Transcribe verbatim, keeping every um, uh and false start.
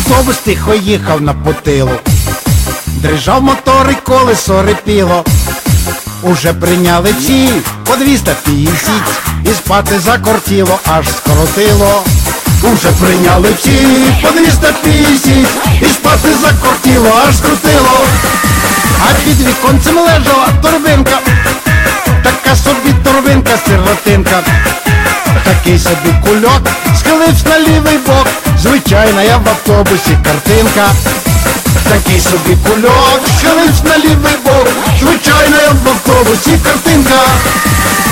автобус тихо їхав на потилу. Дрижав мотор і колесо рипіло. Уже прийняли всі по двісті п'ятдесят, і спати закортіло, аж скоротило. Уже прийняли всі по двісті п'ятдесят, і спати закортіло, аж скрутило. А під віконцем лежала торбинка, така собі торбинка, сиротинка. Такий собі кульок схилився на лівий бок, звичайна я в автобусі картинка. Такий собі кульок схилився на лівий бок, звичайна я в автобусі картинка.